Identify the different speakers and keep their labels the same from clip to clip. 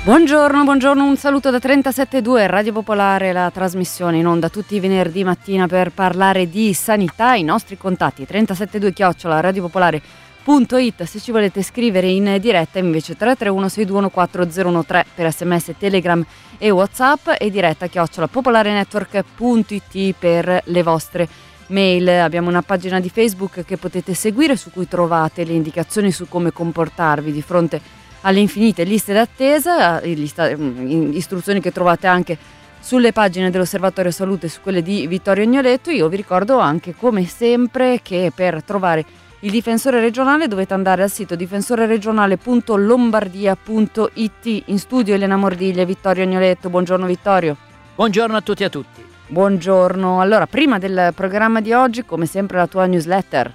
Speaker 1: Buongiorno, un saluto da 37.2 Radio Popolare, la trasmissione in onda tutti i venerdì mattina per parlare di sanità. I nostri contatti 372@radiopopolare.it se ci volete scrivere in diretta, invece 331-621-4013 per sms, telegram e whatsapp, e diretta @popolarenetwork.it per le vostre mail. Abbiamo una pagina di Facebook che potete seguire, su cui trovate le indicazioni su come comportarvi di fronte alle infinite liste d'attesa, istruzioni che trovate anche sulle pagine dell'Osservatorio Salute, su quelle di Vittorio Agnoletto. Io vi ricordo anche, come sempre, che per trovare il difensore regionale dovete andare al sito difensoreregionale.lombardia.it. In studio Elena Mordiglia e Vittorio Agnoletto. Buongiorno Vittorio.
Speaker 2: Buongiorno a tutti e a tutti.
Speaker 1: Buongiorno. Allora, prima del programma di oggi, come sempre, la tua newsletter.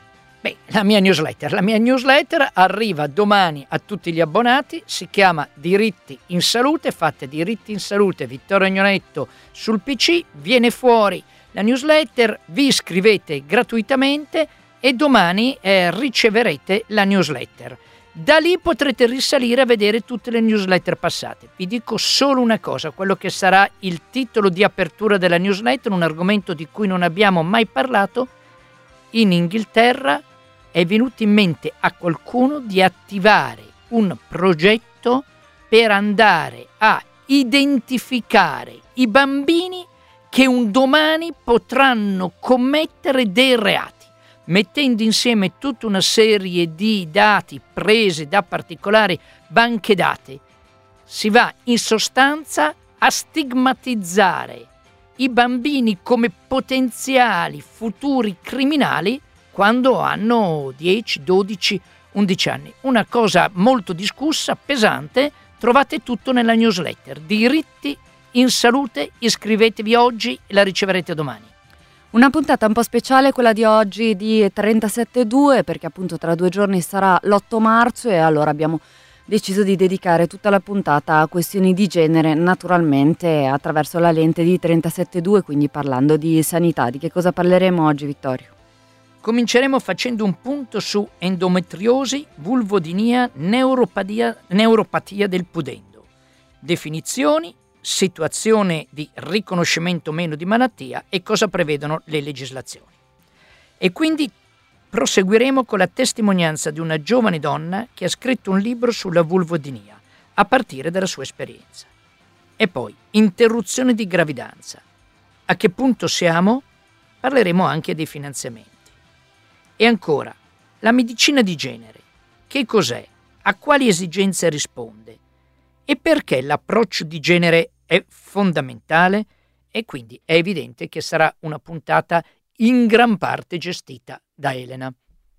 Speaker 2: La mia newsletter arriva domani a tutti gli abbonati, si chiama Diritti in Salute, fate Diritti in Salute Vittorio Agnoletto sul PC, viene fuori la newsletter, vi iscrivete gratuitamente e domani riceverete la newsletter. Da lì potrete risalire a vedere tutte le newsletter passate. Vi dico solo una cosa, quello che sarà il titolo di apertura della newsletter, un argomento di cui non abbiamo mai parlato. In Inghilterra è venuto in mente a qualcuno di attivare un progetto per andare a identificare i bambini che un domani potranno commettere dei reati, mettendo insieme tutta una serie di dati presi da particolari banche dati. Si va in sostanza a stigmatizzare i bambini come potenziali futuri criminali quando hanno 10, 12, 11 anni. Una cosa molto discussa, pesante. Trovate tutto nella newsletter. Diritti in Salute, iscrivetevi oggi e la riceverete domani.
Speaker 1: Una puntata un po' speciale, quella di oggi di 37.2, perché appunto tra 2 giorni sarà l'8 marzo e allora abbiamo deciso di dedicare tutta la puntata a questioni di genere, naturalmente attraverso la lente di 37.2, quindi parlando di sanità. Di che cosa parleremo oggi, Vittorio?
Speaker 2: Cominceremo facendo un punto su endometriosi, vulvodinia, neuropatia del pudendo. Definizioni, situazione di riconoscimento meno di malattia e cosa prevedono le legislazioni. E quindi proseguiremo con la testimonianza di una giovane donna che ha scritto un libro sulla vulvodinia, a partire dalla sua esperienza. E poi, interruzione di gravidanza. A che punto siamo? Parleremo anche dei finanziamenti. E ancora, la medicina di genere. Che cos'è? A quali esigenze risponde? E perché l'approccio di genere è fondamentale? E quindi è evidente che sarà una puntata in gran parte gestita da Elena.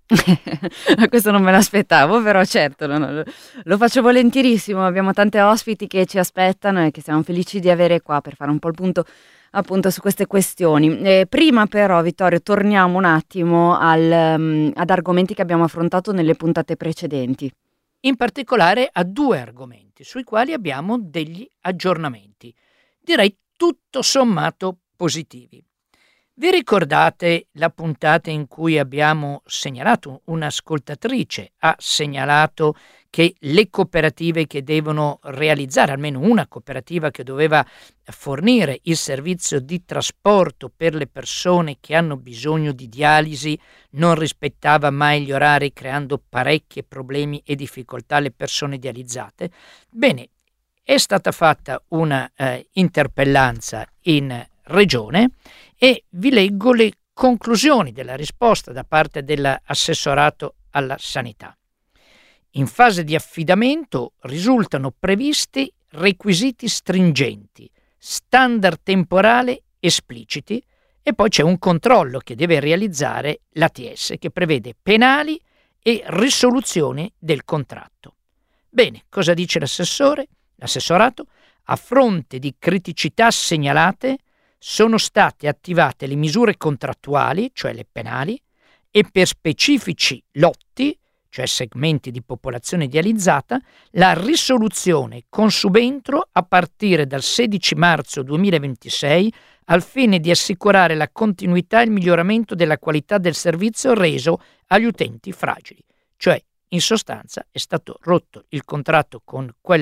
Speaker 1: Questo non me l'aspettavo, però certo lo faccio volentierissimo. Abbiamo tante ospiti che ci aspettano e che siamo felici di avere qua per fare un po' il punto appunto su queste questioni. Prima però, Vittorio, torniamo un attimo ad argomenti che abbiamo affrontato nelle puntate precedenti.
Speaker 2: In particolare a 2 argomenti sui quali abbiamo degli aggiornamenti, direi tutto sommato positivi. Vi ricordate la puntata in cui abbiamo segnalato, un'ascoltatrice ha segnalato che le cooperative che devono realizzare, almeno una cooperativa che doveva fornire il servizio di trasporto per le persone che hanno bisogno di dialisi, non rispettava mai gli orari, creando parecchi problemi e difficoltà alle persone dializzate? Bene, è stata fatta una interpellanza in regione e vi leggo le conclusioni della risposta da parte dell'assessorato alla sanità. In fase di affidamento risultano previsti requisiti stringenti, standard temporali espliciti e poi c'è un controllo che deve realizzare l'ATS che prevede penali e risoluzione del contratto. Bene, cosa dice l'assessorato? A fronte di criticità segnalate sono state attivate le misure contrattuali, cioè le penali, e per specifici lotti, cioè segmenti di popolazione dializzata, la risoluzione con subentro a partire dal 16 marzo 2026 al fine di assicurare la continuità e il miglioramento della qualità del servizio reso agli utenti fragili. Cioè, in sostanza, è stato rotto il contratto con quella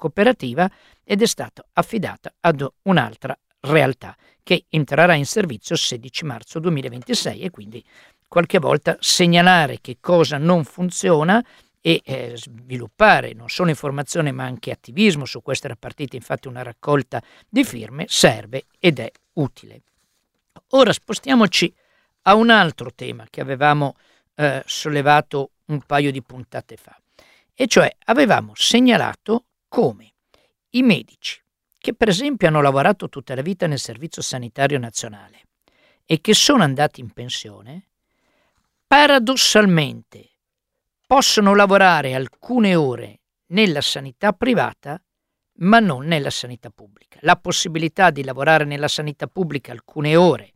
Speaker 2: cooperativa ed è stata affidata ad un'altra realtà che entrerà in servizio il 16 marzo 2026 e quindi qualche volta segnalare che cosa non funziona e sviluppare non solo informazione ma anche attivismo. Su questo era partita infatti una raccolta di firme, serve ed è utile. Ora spostiamoci a un altro tema che avevamo sollevato un paio di puntate fa, e cioè avevamo segnalato come i medici che per esempio hanno lavorato tutta la vita nel Servizio Sanitario Nazionale e che sono andati in pensione, paradossalmente possono lavorare alcune ore nella sanità privata, ma non nella sanità pubblica. La possibilità di lavorare nella sanità pubblica alcune ore,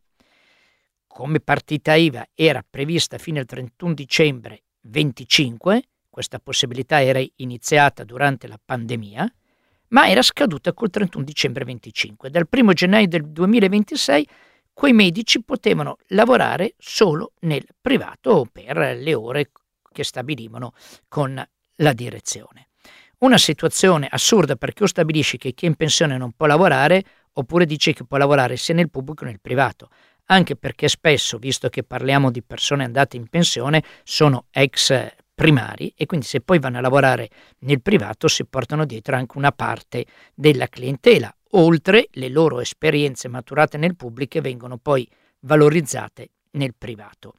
Speaker 2: come partita IVA, era prevista fino al 31 dicembre 25, questa possibilità era iniziata durante la pandemia, ma era scaduta col 31 dicembre 25. Dal 1 gennaio del 2026 quei medici potevano lavorare solo nel privato per le ore che stabilivano con la direzione. Una situazione assurda, perché o stabilisci che chi è in pensione non può lavorare oppure dici che può lavorare sia nel pubblico che nel privato, anche perché spesso, visto che parliamo di persone andate in pensione, sono ex primari e quindi se poi vanno a lavorare nel privato si portano dietro anche una parte della clientela, oltre le loro esperienze maturate nel pubblico vengono poi valorizzate nel privato.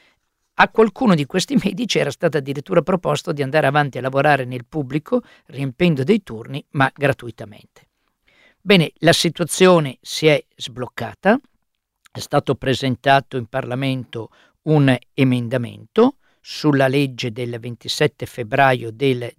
Speaker 2: A qualcuno di questi medici era stato addirittura proposto di andare avanti a lavorare nel pubblico riempendo dei turni ma gratuitamente. Bene, la situazione si è sbloccata, è stato presentato in Parlamento un emendamento sulla legge del 27 febbraio del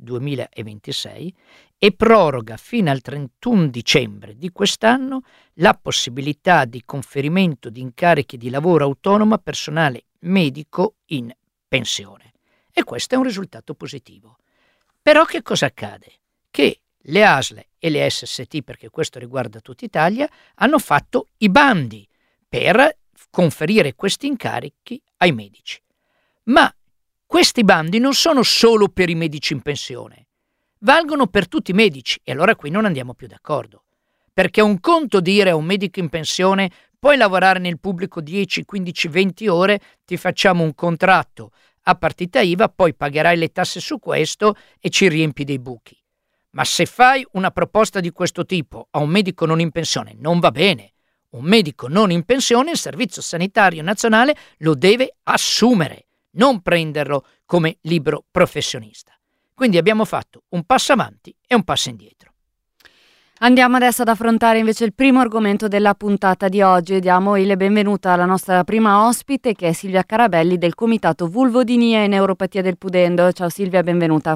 Speaker 2: 2026 e proroga fino al 31 dicembre di quest'anno la possibilità di conferimento di incarichi di lavoro autonomo a personale medico in pensione. E questo è un risultato positivo. Però che cosa accade? Che le ASL e le SST, perché questo riguarda tutta Italia, hanno fatto i bandi per conferire questi incarichi ai medici. Ma questi bandi non sono solo per i medici in pensione, valgono per tutti i medici e allora qui non andiamo più d'accordo. Perché è un conto dire a un medico in pensione puoi lavorare nel pubblico 10, 15, 20 ore, ti facciamo un contratto a partita IVA, poi pagherai le tasse su questo e ci riempi dei buchi. Ma se fai una proposta di questo tipo a un medico non in pensione, non va bene. Un medico non in pensione il Servizio Sanitario Nazionale lo deve assumere, non prenderlo come libero professionista. Quindi abbiamo fatto un passo avanti e un passo indietro.
Speaker 1: Andiamo adesso ad affrontare invece il primo argomento della puntata di oggi e diamo il benvenuto alla nostra prima ospite che è Silvia Carabelli del Comitato Vulvodinia e Neuropatia del Pudendo. Ciao Silvia, benvenuta.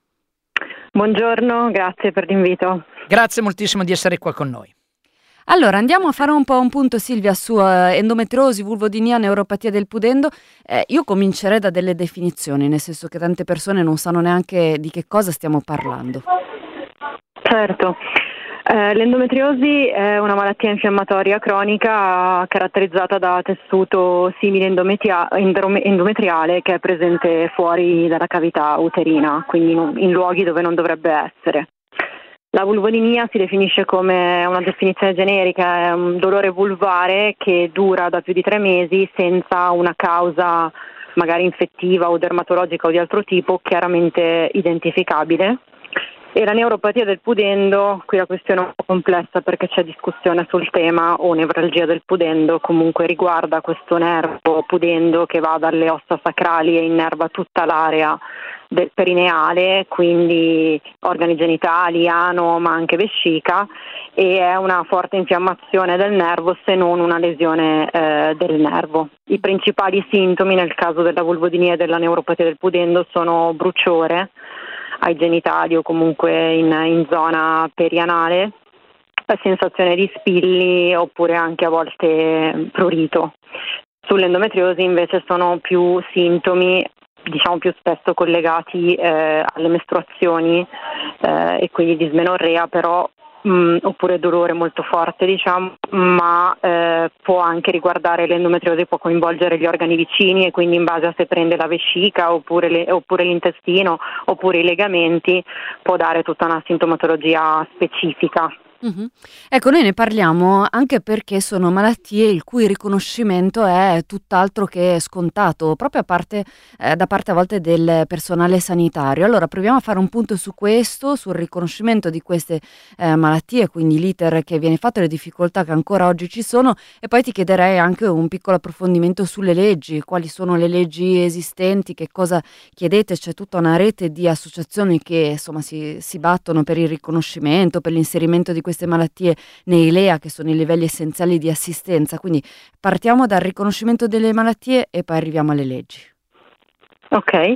Speaker 3: Buongiorno, grazie per l'invito.
Speaker 2: Grazie moltissimo di essere qua con noi.
Speaker 1: Allora, andiamo a fare un po' un punto, Silvia, su endometriosi, vulvodinia, neuropatia del pudendo. Io comincerei da delle definizioni, nel senso che tante persone non sanno neanche di che cosa stiamo parlando.
Speaker 3: Certo. L'endometriosi è una malattia infiammatoria cronica caratterizzata da tessuto simile endometriale che è presente fuori dalla cavità uterina, quindi in luoghi dove non dovrebbe essere. La vulvodinia si definisce come una definizione generica, è un dolore vulvare che dura da più di 3 mesi senza una causa magari infettiva o dermatologica o di altro tipo chiaramente identificabile. E la neuropatia del pudendo, qui la questione è un po' complessa perché c'è discussione sul tema, o nevralgia del pudendo, comunque riguarda questo nervo pudendo che va dalle ossa sacrali e innerva tutta l'area del perineale, quindi organi genitali, ano, ma anche vescica, e è una forte infiammazione del nervo se non una lesione del nervo. I principali sintomi nel caso della vulvodinia e della neuropatia del pudendo sono bruciore ai genitali o comunque in zona perianale, la sensazione di spilli oppure anche a volte prurito. Sull'endometriosi invece sono più sintomi, diciamo più spesso collegati alle mestruazioni e quindi dismenorrea, però oppure dolore molto forte, diciamo, ma può anche riguardare l'endometriosi, può coinvolgere gli organi vicini, e quindi in base a se prende la vescica oppure l'intestino oppure i legamenti può dare tutta una sintomatologia specifica.
Speaker 1: Mh-mh. Ecco, noi ne parliamo anche perché sono malattie il cui riconoscimento è tutt'altro che scontato, proprio da parte a volte del personale sanitario. Allora proviamo a fare un punto su questo, sul riconoscimento di queste, malattie, quindi l'iter che viene fatto e le difficoltà che ancora oggi ci sono, e poi ti chiederei anche un piccolo approfondimento sulle leggi, quali sono le leggi esistenti, che cosa chiedete. C'è tutta una rete di associazioni che insomma si battono per il riconoscimento, per l'inserimento di queste malattie nei LEA, che sono i livelli essenziali di assistenza. Quindi partiamo dal riconoscimento delle malattie e poi arriviamo alle leggi.
Speaker 3: Ok,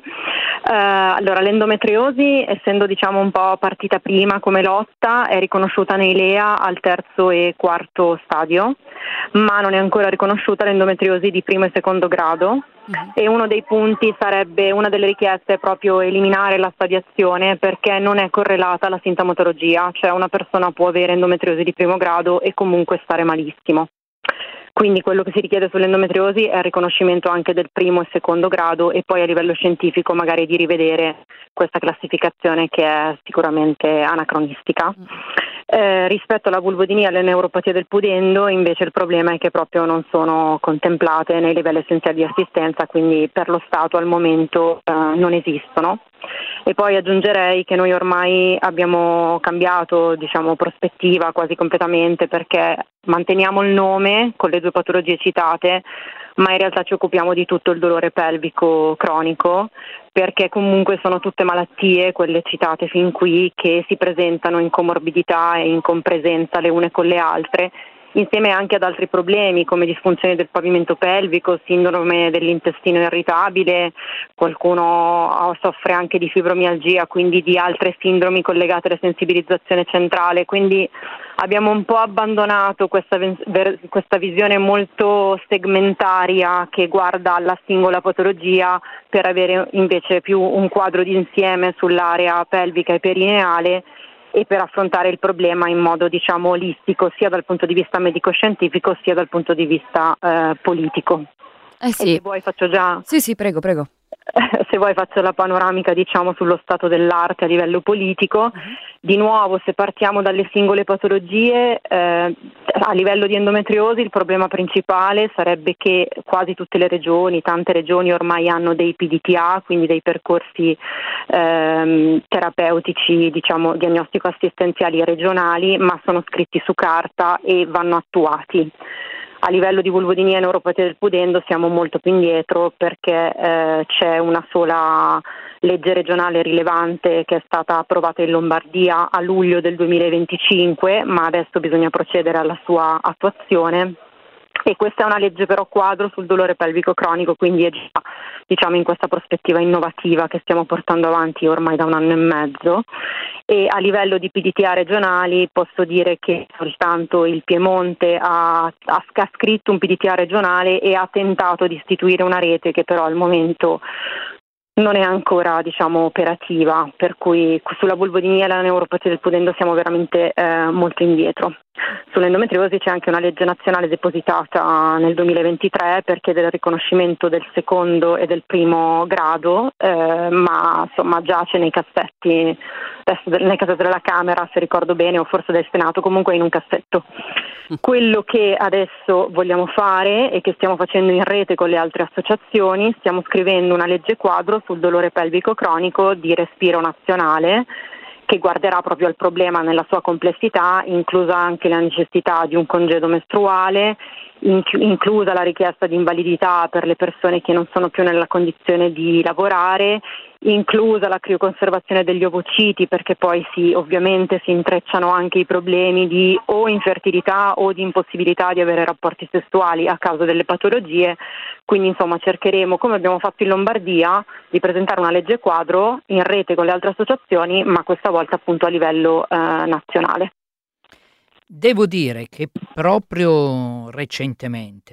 Speaker 3: allora l'endometriosi, essendo diciamo un po' partita prima come lotta, è riconosciuta nei LEA al terzo e quarto stadio, ma non è ancora riconosciuta l'endometriosi di primo e secondo grado. E uno dei punti sarebbe, una delle richieste è proprio eliminare la stadiazione, perché non è correlata alla sintomatologia, cioè una persona può avere endometriosi di primo grado e comunque stare malissimo. Quindi quello che si richiede sull'endometriosi è il riconoscimento anche del primo e secondo grado, e poi a livello scientifico magari di rivedere questa classificazione che è sicuramente anacronistica. Rispetto alla vulvodinia e alle neuropatie del pudendo, invece, il problema è che proprio non sono contemplate nei livelli essenziali di assistenza, quindi per lo Stato al momento non esistono. E poi aggiungerei che noi ormai abbiamo cambiato, diciamo, prospettiva quasi completamente, perché manteniamo il nome con le due patologie citate, ma in realtà ci occupiamo di tutto il dolore pelvico cronico, perché comunque sono tutte malattie, quelle citate fin qui, che si presentano in comorbidità e in compresenza le une con le altre, insieme anche ad altri problemi come disfunzioni del pavimento pelvico, sindrome dell'intestino irritabile, qualcuno soffre anche di fibromialgia, quindi di altre sindromi collegate alla sensibilizzazione centrale. Quindi abbiamo un po' abbandonato questa visione molto segmentaria che guarda alla singola patologia, per avere invece più un quadro d'insieme sull'area pelvica e perineale, e per affrontare il problema in modo, diciamo, olistico, sia dal punto di vista medico-scientifico sia dal punto di vista politico.
Speaker 1: Sì.
Speaker 3: E se vuoi faccio già...
Speaker 1: Sì, prego.
Speaker 3: Se vuoi faccio la panoramica, diciamo, sullo stato dell'arte a livello politico. Di nuovo, se partiamo dalle singole patologie, a livello di endometriosi il problema principale sarebbe che quasi tutte le regioni, tante regioni ormai hanno dei PDTA, quindi dei percorsi terapeutici, diciamo, diagnostico-assistenziali regionali, ma sono scritti su carta e vanno attuati. A livello di vulvodinia e neuropatia del pudendo siamo molto più indietro, perché c'è una sola legge regionale rilevante che è stata approvata in Lombardia a luglio del 2025, ma adesso bisogna procedere alla sua attuazione. E questa è una legge però quadro sul dolore pelvico cronico, quindi è già, diciamo, in questa prospettiva innovativa che stiamo portando avanti ormai da 1 anno e mezzo. E a livello di PDTA regionali posso dire che soltanto il Piemonte ha scritto un PDTA regionale e ha tentato di istituire una rete che però al momento non è ancora, diciamo, operativa, per cui sulla vulvodinia e la neuropatia del pudendo siamo veramente molto indietro. Sull'endometriosi c'è anche una legge nazionale depositata nel 2023 per chiedere il riconoscimento del secondo e del primo grado, ma insomma giace nei cassetti, nel cassetto della Camera, se ricordo bene, o forse del Senato, comunque in un cassetto. Quello che adesso vogliamo fare e che stiamo facendo in rete con le altre associazioni, stiamo scrivendo una legge quadro sul dolore pelvico cronico di respiro nazionale, che guarderà proprio al problema nella sua complessità, inclusa anche la necessità di un congedo mestruale, inclusa la richiesta di invalidità per le persone che non sono più nella condizione di lavorare, inclusa la crioconservazione degli ovociti, perché poi ovviamente si intrecciano anche i problemi di o infertilità o di impossibilità di avere rapporti sessuali a causa delle patologie. Quindi insomma cercheremo, come abbiamo fatto in Lombardia, di presentare una legge quadro in rete con le altre associazioni, ma questa volta appunto a livello nazionale.
Speaker 2: Devo dire che proprio recentemente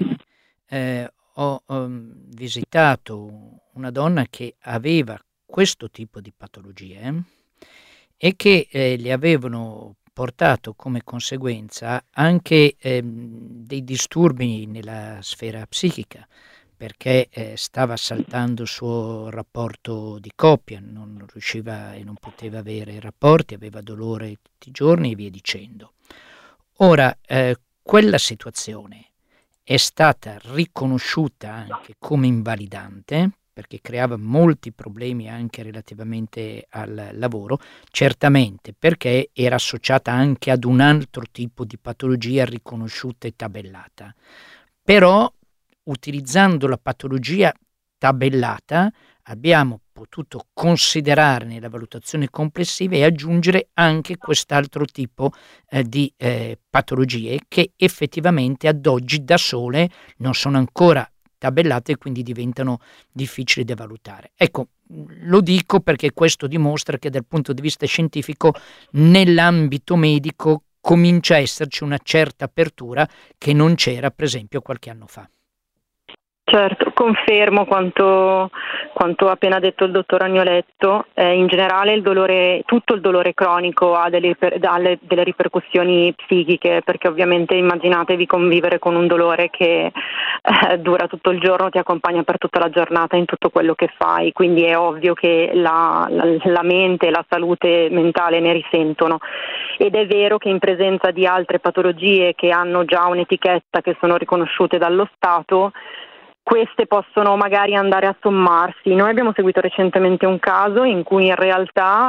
Speaker 2: ho visitato una donna che aveva questo tipo di patologie e che le avevano portato come conseguenza anche dei disturbi nella sfera psichica, perché stava saltando il suo rapporto di coppia, non riusciva e non poteva avere rapporti, aveva dolore tutti i giorni e via dicendo. Ora, quella situazione è stata riconosciuta anche come invalidante, perché creava molti problemi anche relativamente al lavoro, certamente perché era associata anche ad un altro tipo di patologia riconosciuta e tabellata. Però, utilizzando la patologia tabellata, abbiamo potuto considerare nella valutazione complessiva e aggiungere anche quest'altro tipo di patologie che effettivamente ad oggi da sole non sono ancora tabellate e quindi diventano difficili da valutare. Ecco, lo dico perché questo dimostra che dal punto di vista scientifico nell'ambito medico comincia a esserci una certa apertura che non c'era per esempio qualche anno fa.
Speaker 3: Certo, confermo quanto ha appena detto il dottor Agnoletto. In generale tutto il dolore cronico ha delle ripercussioni psichiche, perché ovviamente immaginatevi convivere con un dolore che dura tutto il giorno, ti accompagna per tutta la giornata in tutto quello che fai, quindi è ovvio che la mente e la salute mentale ne risentono. Ed è vero che in presenza di altre patologie che hanno già un'etichetta, che sono riconosciute dallo Stato, queste possono magari andare a sommarsi. Noi abbiamo seguito recentemente un caso in cui in realtà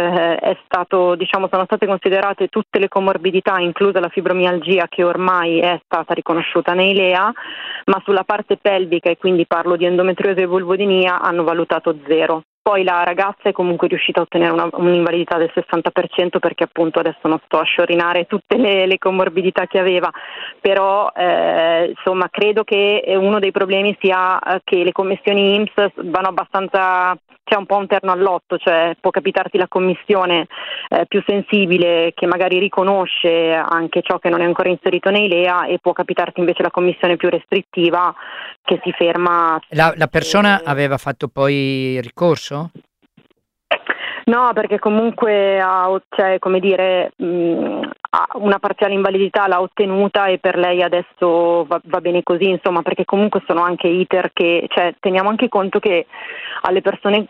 Speaker 3: sono state considerate tutte le comorbidità, inclusa la fibromialgia, che ormai è stata riconosciuta nei LEA, ma sulla parte pelvica, e quindi parlo di endometriosi e vulvodinia, hanno valutato 0. Poi la ragazza è comunque riuscita a ottenere un'invalidità del 60%, perché appunto adesso non sto a sciorinare tutte le comorbidità che aveva, però insomma credo che uno dei problemi sia che le commissioni INPS vanno abbastanza, c'è un po' un terno all'otto, cioè può capitarti la commissione più sensibile che magari riconosce anche ciò che non è ancora inserito nei LEA, e può capitarti invece la commissione più restrittiva che si ferma.
Speaker 2: La persona aveva fatto poi ricorso?
Speaker 3: No, perché comunque ha una parziale invalidità l'ha ottenuta, e per lei adesso va bene così, insomma, perché comunque sono anche iter che, teniamo anche conto che alle persone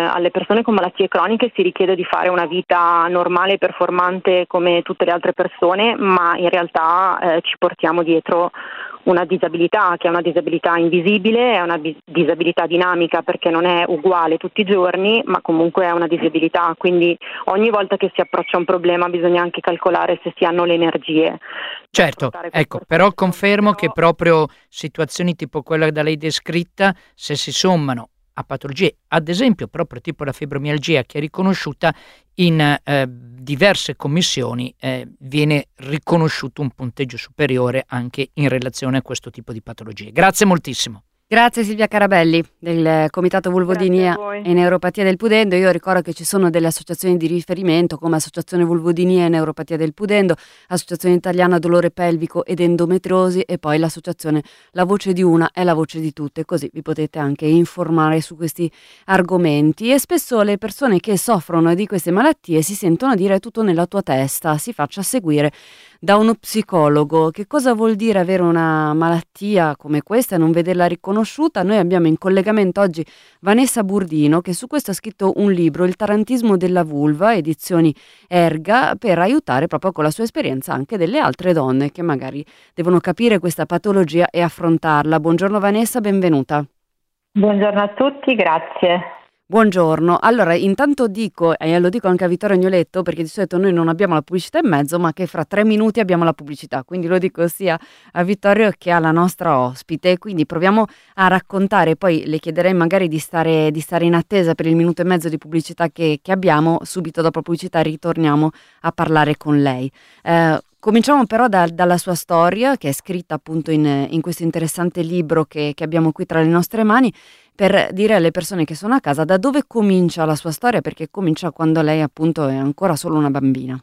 Speaker 3: con malattie croniche si richiede di fare una vita normale e performante come tutte le altre persone, ma in realtà ci portiamo dietro una disabilità che è una disabilità invisibile, è una disabilità dinamica perché non è uguale tutti i giorni, ma comunque è una disabilità, quindi ogni volta che si approccia a un problema bisogna anche calcolare se si hanno le energie.
Speaker 2: Certo, ecco, però confermo che proprio situazioni tipo quella da lei descritta, se si sommano a patologie, ad esempio proprio tipo la fibromialgia, che è riconosciuta in diverse commissioni, viene riconosciuto un punteggio superiore anche in relazione a questo tipo di patologie. Grazie moltissimo.
Speaker 1: Grazie Silvia Carabelli del Comitato Vulvodinia e Neuropatia del Pudendo. Io ricordo che ci sono delle associazioni di riferimento come Associazione Vulvodinia e Neuropatia del Pudendo, Associazione Italiana Dolore Pelvico ed Endometriosi, e poi l'associazione La Voce di Una è la voce di tutte, così vi potete anche informare su questi argomenti. E spesso le persone che soffrono di queste malattie si sentono dire tutto nella tua testa, si faccia seguire da uno psicologo. Che cosa vuol dire avere una malattia come questa e non vederla riconosciuta? Noi abbiamo in collegamento oggi Vanessa Burdino, che su questo ha scritto un libro, Il tarantismo della vulva, edizioni Erga, per aiutare proprio con la sua esperienza anche delle altre donne che magari devono capire questa patologia e affrontarla. Buongiorno Vanessa, benvenuta.
Speaker 4: Buongiorno a tutti, grazie.
Speaker 1: Buongiorno, allora intanto dico, e lo dico anche a Vittorio Agnoletto, perché di solito noi non abbiamo la pubblicità in mezzo, ma che fra 3 minuti abbiamo la pubblicità, quindi lo dico sia a Vittorio che alla nostra ospite, quindi proviamo a raccontare, poi le chiederei magari di stare in attesa per il minuto e mezzo di pubblicità che abbiamo, subito dopo la pubblicità ritorniamo a parlare con lei. Cominciamo però dalla sua storia, che è scritta appunto in questo interessante libro che abbiamo qui tra le nostre mani, per dire alle persone che sono a casa da dove comincia la sua storia, perché comincia quando lei appunto è ancora solo una bambina.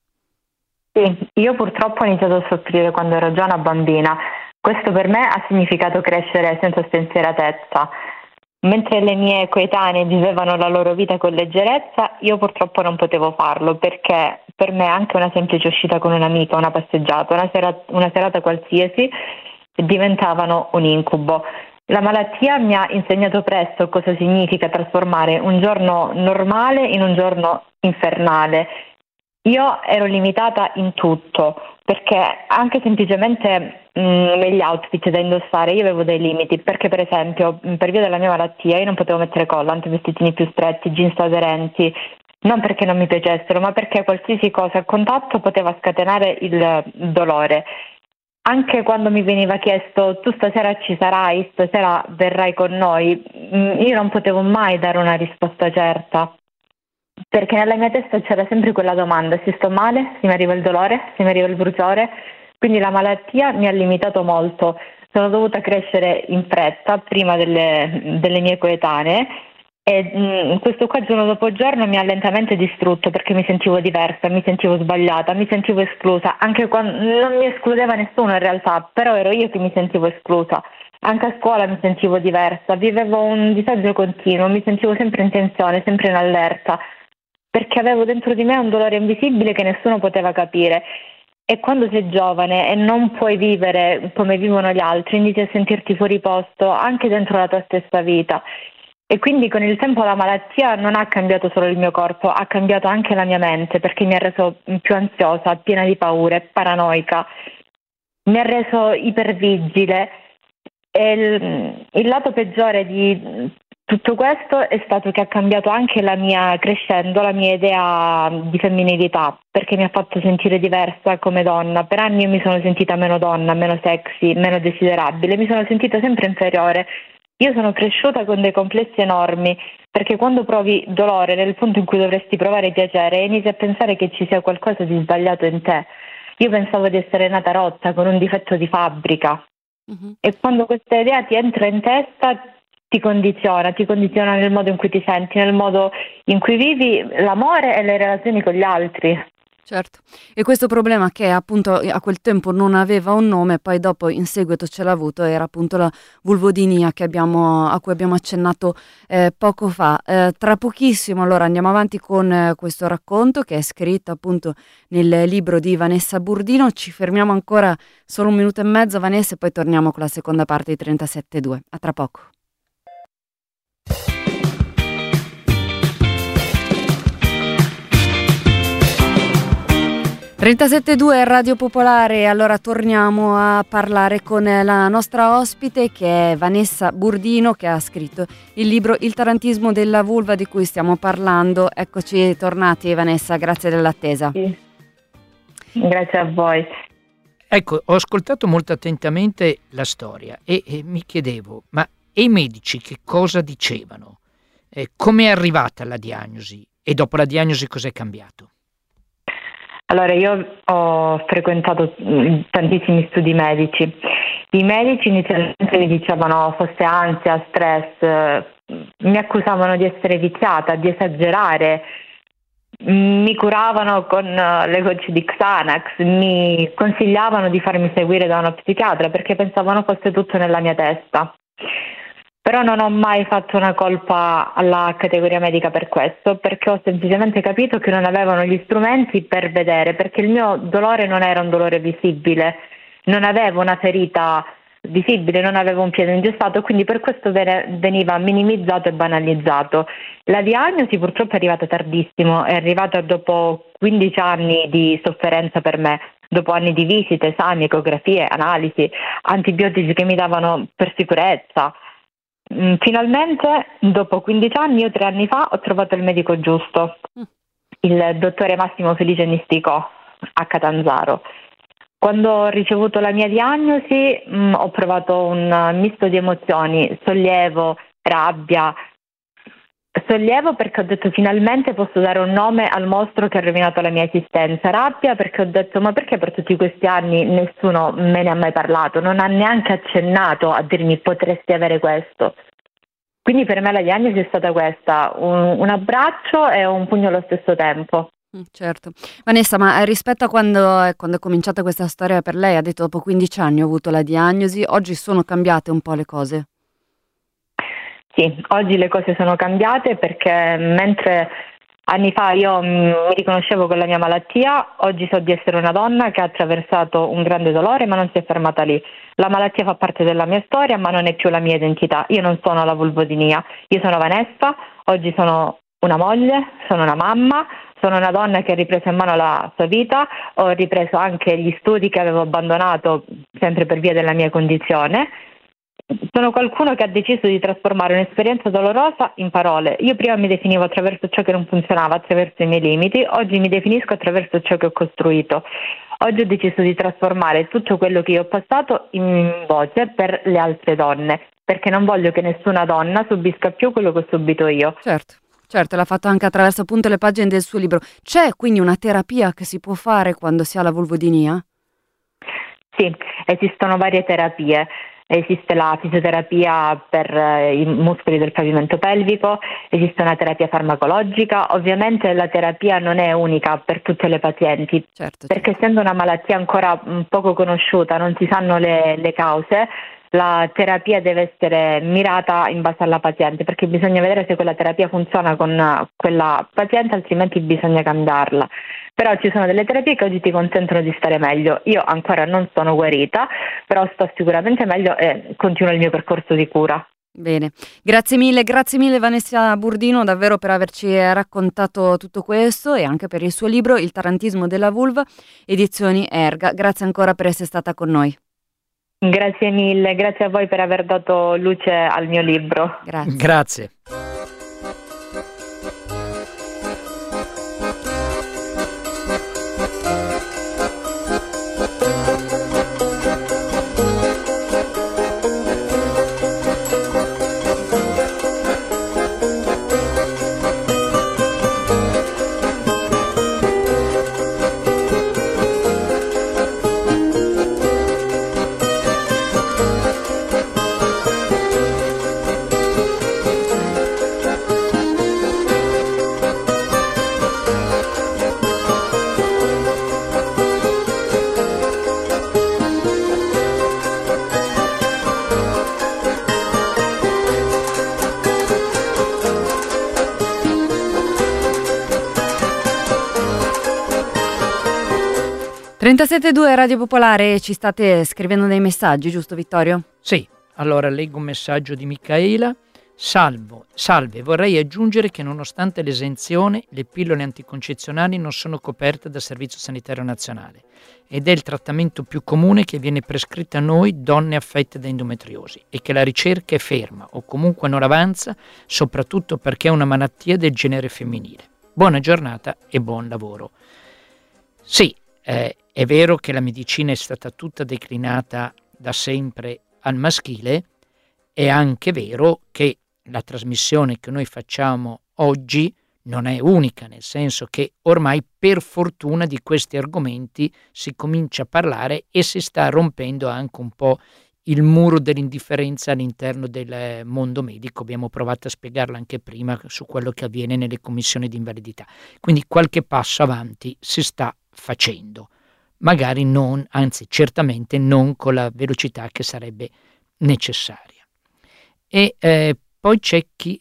Speaker 4: Sì, io purtroppo ho iniziato a soffrire quando ero già una bambina. Questo per me ha significato crescere senza spensieratezza. Mentre le mie coetanee vivevano la loro vita con leggerezza, io purtroppo non potevo farlo perché per me anche una semplice uscita con un'amica, una passeggiata, una serata qualsiasi diventavano un incubo. La malattia mi ha insegnato presto cosa significa trasformare un giorno normale in un giorno infernale. Io ero limitata in tutto, perché anche semplicemente negli outfit da indossare io avevo dei limiti, perché per esempio per via della mia malattia io non potevo mettere collant, vestitini più stretti, jeans aderenti, non perché non mi piacessero, ma perché qualsiasi cosa a contatto poteva scatenare il dolore. Anche quando mi veniva chiesto tu stasera ci sarai, stasera verrai con noi, io non potevo mai dare una risposta certa, perché nella mia testa c'era sempre quella domanda: se sto male, se mi arriva il dolore, se mi arriva il bruciore. Quindi la malattia mi ha limitato molto, sono dovuta crescere in fretta prima delle mie coetanee e questo qua giorno dopo giorno mi ha lentamente distrutto, perché mi sentivo diversa, mi sentivo sbagliata, mi sentivo esclusa, anche quando non mi escludeva nessuno in realtà, però ero io che mi sentivo esclusa. Anche a scuola mi sentivo diversa, vivevo un disagio continuo, mi sentivo sempre in tensione, sempre in allerta, perché avevo dentro di me un dolore invisibile che nessuno poteva capire. E quando sei giovane e non puoi vivere come vivono gli altri, inizi a sentirti fuori posto anche dentro la tua stessa vita. E quindi con il tempo la malattia non ha cambiato solo il mio corpo, ha cambiato anche la mia mente, perché mi ha reso più ansiosa, piena di paure, paranoica, mi ha reso ipervigile. E il lato peggiore di tutto questo è stato che ha cambiato anche crescendo la mia idea di femminilità, perché mi ha fatto sentire diversa come donna. Per anni io mi sono sentita meno donna, meno sexy, meno desiderabile, mi sono sentita sempre inferiore. Io sono cresciuta con dei complessi enormi, perché quando provi dolore nel punto in cui dovresti provare piacere, inizi a pensare che ci sia qualcosa di sbagliato in te. Io pensavo di essere nata rotta, con un difetto di fabbrica. E quando questa idea ti entra in testa ti condiziona nel modo in cui ti senti, nel modo in cui vivi l'amore e le relazioni con gli altri.
Speaker 1: Certo, e questo problema che appunto a quel tempo non aveva un nome, poi dopo in seguito ce l'ha avuto, era appunto la vulvodinia a cui abbiamo accennato poco fa. Tra pochissimo allora andiamo avanti con questo racconto che è scritto appunto nel libro di Vanessa Burdino. Ci fermiamo ancora solo un minuto e mezzo, Vanessa, e poi torniamo con la seconda parte di 37.2. A tra poco. 37.2 Radio Popolare, allora torniamo a parlare con la nostra ospite che è Vanessa Burdino, che ha scritto il libro Il tarantismo della vulva di cui stiamo parlando. Eccoci tornati Vanessa, grazie dell'attesa.
Speaker 4: Sì. Grazie a voi.
Speaker 2: Ecco, ho ascoltato molto attentamente la storia e mi chiedevo, ma e i medici che cosa dicevano? Come è arrivata la diagnosi e dopo la diagnosi cos'è cambiato?
Speaker 4: Allora, io ho frequentato tantissimi studi medici. I medici inizialmente mi dicevano fosse ansia, stress, mi accusavano di essere viziata, di esagerare, mi curavano con le gocce di Xanax, mi consigliavano di farmi seguire da uno psichiatra perché pensavano fosse tutto nella mia testa. Però non ho mai fatto una colpa alla categoria medica per questo, perché ho semplicemente capito che non avevano gli strumenti per vedere, perché il mio dolore non era un dolore visibile, non avevo una ferita visibile, non avevo un piede ingessato, quindi per questo veniva minimizzato e banalizzato. La diagnosi purtroppo è arrivata tardissimo, è arrivata dopo 15 anni di sofferenza per me, dopo anni di visite, esami, ecografie, analisi, antibiotici che mi davano per sicurezza. Finalmente, dopo 15 anni, io 3 anni fa ho trovato il medico giusto, il dottore Massimo Felice Nisticò a Catanzaro. Quando ho ricevuto la mia diagnosi ho provato un misto di emozioni, sollievo, rabbia. Sollievo perché ho detto finalmente posso dare un nome al mostro che ha rovinato la mia esistenza. Rabbia perché ho detto ma perché per tutti questi anni nessuno me ne ha mai parlato, non ha neanche accennato a dirmi potresti avere questo. Quindi per me la diagnosi è stata questa, un abbraccio e un pugno allo stesso tempo.
Speaker 1: Certo. Vanessa, ma rispetto a quando è cominciata questa storia per lei, ha detto dopo 15 anni ho avuto la diagnosi, oggi sono cambiate un po' le cose?
Speaker 4: Sì, oggi le cose sono cambiate perché mentre Anni fa io mi riconoscevo con la mia malattia, oggi so di essere una donna che ha attraversato un grande dolore ma non si è fermata lì. La malattia fa parte della mia storia ma non è più la mia identità. Io non sono la vulvodinia, io sono Vanessa, oggi sono una moglie, sono una mamma, sono una donna che ha ripreso in mano la sua vita, ho ripreso anche gli studi che avevo abbandonato sempre per via della mia condizione. Sono qualcuno che ha deciso di trasformare un'esperienza dolorosa in parole. Io prima mi definivo attraverso ciò che non funzionava, attraverso i miei limiti, oggi mi definisco attraverso ciò che ho costruito. Oggi ho deciso di trasformare tutto quello che io ho passato in voce per le altre donne, perché non voglio che nessuna donna subisca più quello che ho subito io.
Speaker 1: Certo, l'ha fatto anche attraverso appunto le pagine del suo libro. C'è quindi una terapia che si può fare quando si ha la vulvodinia?
Speaker 4: Sì, esistono varie terapie. Esiste la fisioterapia per i muscoli del pavimento pelvico, esiste una terapia farmacologica. Ovviamente la terapia non è unica per tutte le pazienti, perché essendo una malattia ancora poco conosciuta, non si sanno le cause, la terapia deve essere mirata in base alla paziente, perché bisogna vedere se quella terapia funziona con quella paziente, altrimenti bisogna cambiarla. Però ci sono delle terapie che oggi ti consentono di stare meglio. Io ancora non sono guarita, però sto sicuramente meglio e continuo il mio percorso di cura.
Speaker 1: Bene, grazie mille Vanessa Burdino davvero per averci raccontato tutto questo e anche per il suo libro Il tarantismo della vulva, edizioni Erga. Grazie ancora per essere stata con noi.
Speaker 4: Grazie mille, grazie a voi per aver dato luce al mio libro.
Speaker 2: Grazie.
Speaker 1: (37.2) Radio Popolare, ci state scrivendo dei messaggi, giusto Vittorio?
Speaker 2: Sì, allora leggo un messaggio di Micaela. Salve, vorrei aggiungere che nonostante l'esenzione, le pillole anticoncezionali non sono coperte dal Servizio Sanitario Nazionale ed è il trattamento più comune che viene prescritto a noi donne affette da endometriosi e che la ricerca è ferma o comunque non avanza, soprattutto perché è una malattia del genere femminile. Buona giornata e buon lavoro. Sì, è vero che la medicina è stata tutta declinata da sempre al maschile, è anche vero che la trasmissione che noi facciamo oggi non è unica, nel senso che ormai per fortuna di questi argomenti si comincia a parlare e si sta rompendo anche un po' il muro dell'indifferenza all'interno del mondo medico. Abbiamo provato a spiegarlo anche prima su quello che avviene nelle commissioni di invalidità. Quindi qualche passo avanti si sta facendo, magari non, anzi certamente non con la velocità che sarebbe necessaria. E poi c'è chi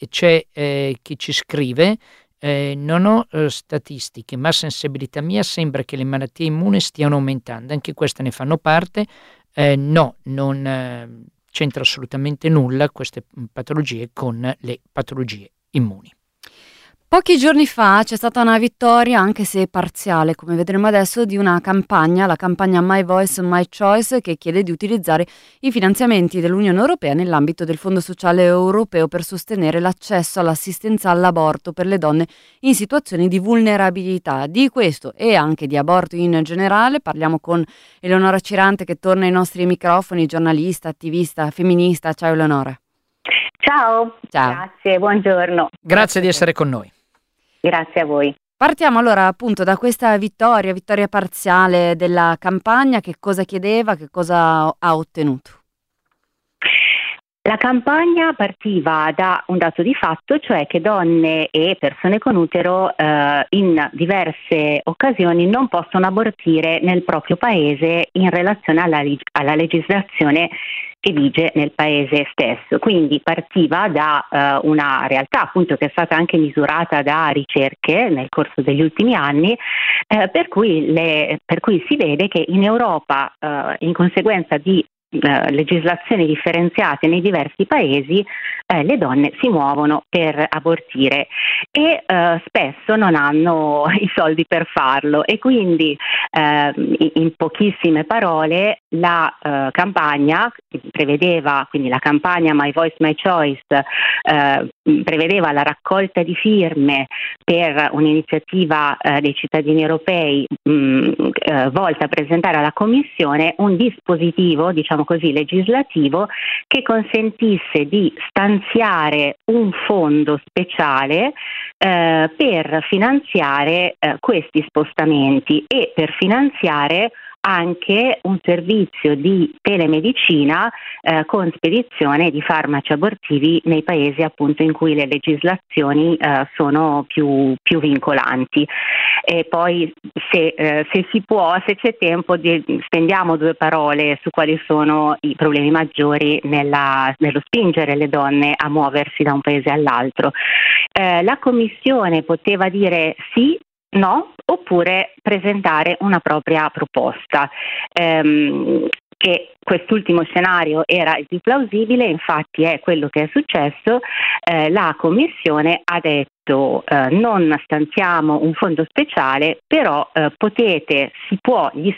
Speaker 2: ci scrive: non ho statistiche, ma sensibilità mia sembra che le malattie immuni stiano aumentando, anche queste ne fanno parte. No, non c'entra assolutamente nulla queste patologie con le patologie immuni.
Speaker 1: Pochi giorni fa c'è stata una vittoria, anche se parziale, come vedremo adesso, di una campagna, la campagna My Voice, My Choice, che chiede di utilizzare i finanziamenti dell'Unione Europea nell'ambito del Fondo Sociale Europeo per sostenere l'accesso all'assistenza all'aborto per le donne in situazioni di vulnerabilità. Di questo e anche di aborto in generale parliamo con Eleonora Cirante, che torna ai nostri microfoni, giornalista, attivista, femminista. Ciao Eleonora.
Speaker 5: Ciao. Grazie, buongiorno.
Speaker 2: Grazie di essere con noi.
Speaker 5: Grazie a voi.
Speaker 1: Partiamo allora appunto da questa vittoria parziale della campagna. Che cosa chiedeva, che cosa ha ottenuto?
Speaker 5: La campagna partiva da un dato di fatto, cioè che donne e persone con utero in diverse occasioni non possono abortire nel proprio paese in relazione alla legislazione che vige nel paese stesso. Quindi partiva da una realtà appunto che è stata anche misurata da ricerche nel corso degli ultimi anni, per cui si vede che in Europa, in conseguenza di legislazioni differenziate nei diversi paesi, le donne si muovono per abortire e spesso non hanno i soldi per farlo, e quindi in pochissime parole la campagna prevedeva, quindi la campagna My Voice My Choice prevedeva la raccolta di firme per un'iniziativa dei cittadini europei volta a presentare alla Commissione un dispositivo, diciamo così, legislativo che consentisse di stanziare un fondo speciale per finanziare questi spostamenti e per finanziare anche un servizio di telemedicina con spedizione di farmaci abortivi nei paesi appunto in cui le legislazioni sono più vincolanti. E poi se si può, se c'è tempo, spendiamo due parole su quali sono i problemi maggiori nello spingere le donne a muoversi da un paese all'altro. La Commissione poteva dire sì, no, oppure presentare una propria proposta. Che quest'ultimo scenario era il più plausibile, infatti è quello che è successo. La Commissione ha detto non stanziamo un fondo speciale, però gli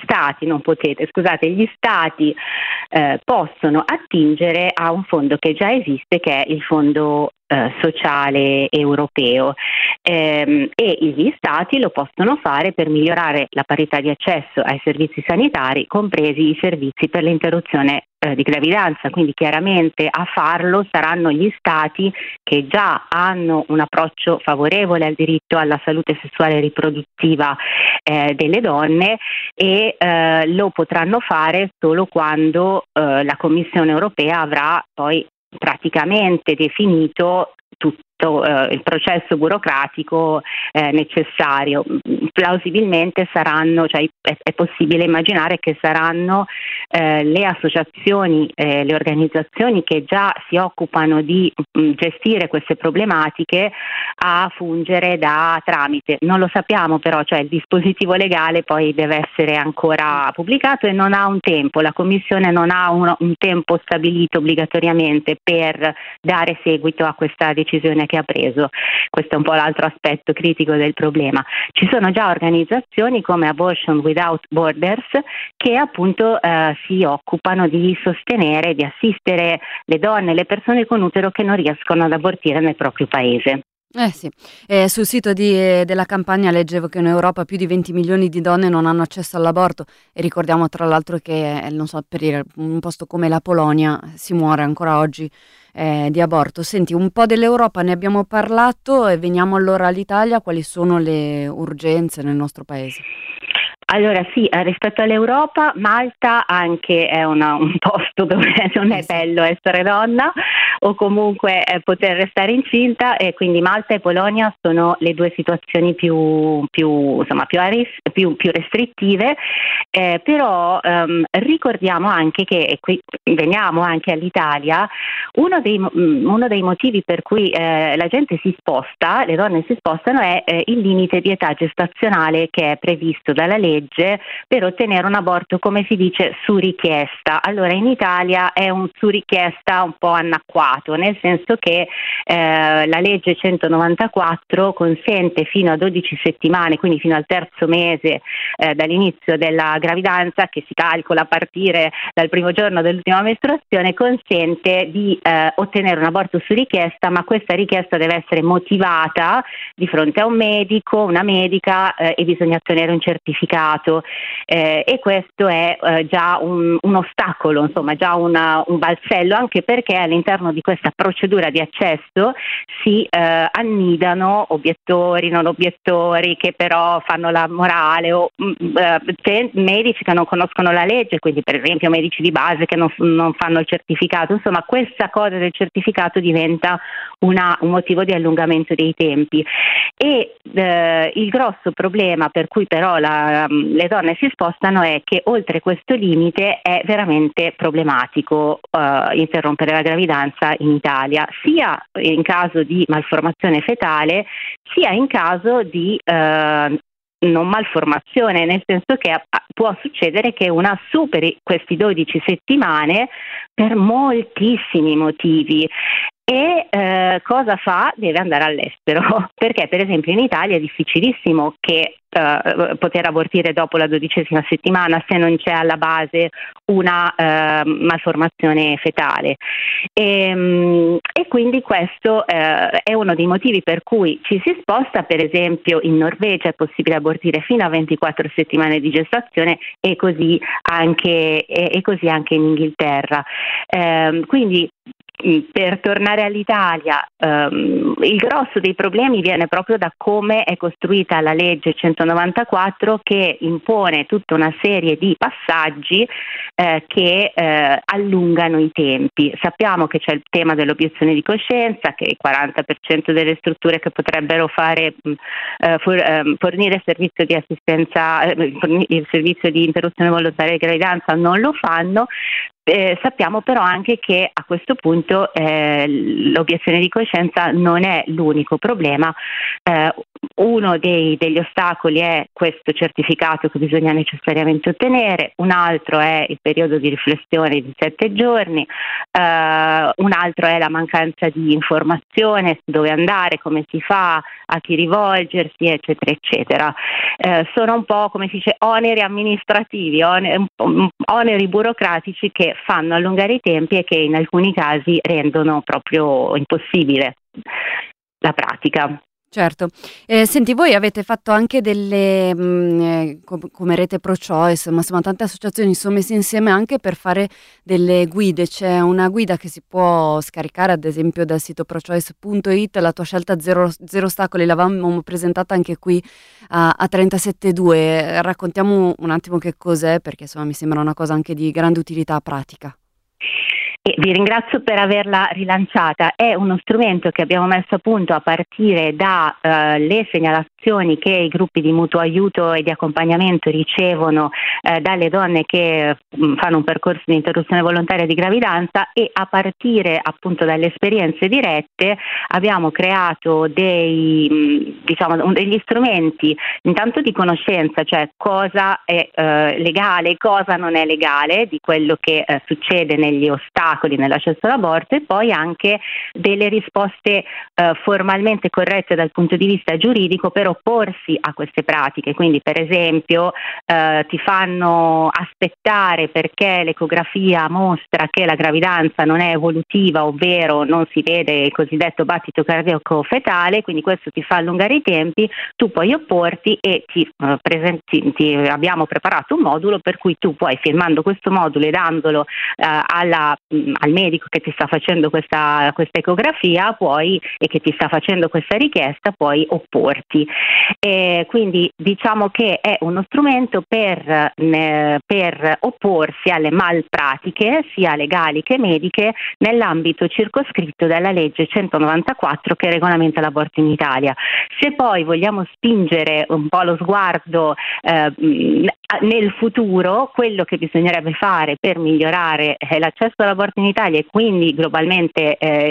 Speaker 5: stati possono attingere a un fondo che già esiste, che è il fondo sociale europeo, e gli stati lo possono fare per migliorare la parità di accesso ai servizi sanitari, compresi i servizi per l'interruzione di gravidanza. Quindi chiaramente a farlo saranno gli stati che già hanno un approccio favorevole al diritto alla salute sessuale e riproduttiva delle donne, e lo potranno fare solo quando la Commissione europea avrà poi praticamente definito tutto il processo burocratico necessario. Plausibilmente è possibile immaginare che saranno le associazioni, le organizzazioni che già si occupano di gestire queste problematiche a fungere da tramite. Non lo sappiamo però, cioè il dispositivo legale poi deve essere ancora pubblicato e non ha un tempo, la Commissione non ha un tempo stabilito obbligatoriamente per dare seguito a questa decisione che ha preso. Questo è un po' l'altro aspetto critico del problema. Ci sono già organizzazioni come Abortion Without Borders che appunto si occupano di sostenere, di assistere le donne e le persone con utero che non riescono ad abortire nel proprio paese.
Speaker 1: Sì, sul sito della campagna leggevo che in Europa più di 20 milioni di donne non hanno accesso all'aborto, e ricordiamo tra l'altro che, non so, per un posto come la Polonia si muore ancora oggi di aborto. Senti, un po' dell'Europa ne abbiamo parlato e veniamo allora all'Italia. Quali sono le urgenze nel nostro paese?
Speaker 3: Allora sì, rispetto all'Europa, Malta anche è un posto dove non è bello essere donna o comunque poter restare incinta, e quindi Malta e Polonia sono le due situazioni più restrittive, però ricordiamo anche che, e qui veniamo anche all'Italia, uno dei motivi per cui la gente si sposta, le donne si spostano, è il limite di età gestazionale che è previsto dalla legge per ottenere un aborto, come si dice, su richiesta. Allora in Italia è un su richiesta un po' anacquato, nel senso che la legge 194 consente fino a 12 settimane, quindi fino al terzo mese dall'inizio della gravidanza, che si calcola a partire dal primo giorno dell'ultima mestruazione, consente di ottenere un aborto su richiesta, ma questa richiesta deve essere motivata di fronte a un medico, una medica, e bisogna ottenere un certificato
Speaker 5: certificato, e questo è già un ostacolo, insomma già un balzello, anche perché all'interno di questa procedura di accesso si annidano obiettori, non obiettori, che però fanno la morale, o medici che non conoscono la legge, quindi per esempio medici di base che non fanno il certificato. Insomma, questa cosa del certificato diventa un motivo di allungamento dei tempi, e il grosso problema per cui però le donne si spostano è che oltre questo limite è veramente problematico interrompere la gravidanza in Italia, sia in caso di malformazione fetale, sia in caso di non malformazione, nel senso che può succedere che una superi questi 12 settimane per moltissimi motivi. E cosa fa? Deve andare all'estero, perché per esempio in Italia è difficilissimo che poter abortire dopo la 12ª settimana se non c'è alla base una malformazione fetale, e quindi questo è uno dei motivi per cui ci si sposta. Per esempio in Norvegia è possibile abortire fino a 24 settimane di gestazione, e così anche in Inghilterra. Quindi per tornare all'Italia, il grosso dei problemi viene proprio da come è costruita la legge 194, che impone tutta una serie di passaggi che allungano i tempi. Sappiamo che c'è il tema dell'obiezione di coscienza, che il 40% delle strutture che potrebbero fornire servizio di assistenza, il servizio di interruzione volontaria di gravidanza non lo fanno. Sappiamo però anche che a questo punto l'obiezione di coscienza non è l'unico problema. Uno degli ostacoli è questo certificato che bisogna necessariamente ottenere, un altro è il periodo di riflessione di 7 giorni, un altro è la mancanza di informazione su dove andare, come si fa, a chi rivolgersi, eccetera, eccetera. Sono un po', come si dice, oneri amministrativi, oneri burocratici che fanno allungare i tempi e che in alcuni casi rendono proprio impossibile la pratica.
Speaker 1: Certo. Senti, voi avete fatto anche delle, come Rete Pro Choice, ma insomma tante associazioni sono messe insieme anche per fare delle guide. C'è una guida che si può scaricare ad esempio dal sito prochoice.it, la tua scelta zero ostacoli, l'avevamo presentata anche qui a 37.2. Raccontiamo un attimo che cos'è, perché insomma mi sembra una cosa anche di grande utilità pratica.
Speaker 5: E vi ringrazio per averla rilanciata. È uno strumento che abbiamo messo a punto a partire dalle segnalazioni che i gruppi di mutuo aiuto e di accompagnamento ricevono dalle donne che fanno un percorso di interruzione volontaria di gravidanza, e a partire appunto dalle esperienze dirette abbiamo creato degli strumenti intanto di conoscenza, cioè cosa è legale, cosa non è legale di quello che succede negli ostacoli nell'accesso all'aborto, e poi anche delle risposte formalmente corrette dal punto di vista giuridico per opporsi a queste pratiche. Quindi per esempio ti fanno aspettare perché l'ecografia mostra che la gravidanza non è evolutiva, ovvero non si vede il cosiddetto battito cardiaco fetale, quindi questo ti fa allungare i tempi, tu puoi opporti e abbiamo preparato un modulo per cui tu puoi, firmando questo modulo e dandolo al medico che ti sta facendo questa ecografia e che ti sta facendo questa richiesta, puoi opporti. Quindi diciamo che è uno strumento per opporsi alle malpratiche sia legali che mediche nell'ambito circoscritto dalla legge 194 che regolamenta l'aborto in Italia. Se poi vogliamo spingere un po' lo sguardo nel futuro, quello che bisognerebbe fare per migliorare l'accesso all'aborto in Italia, e quindi globalmente è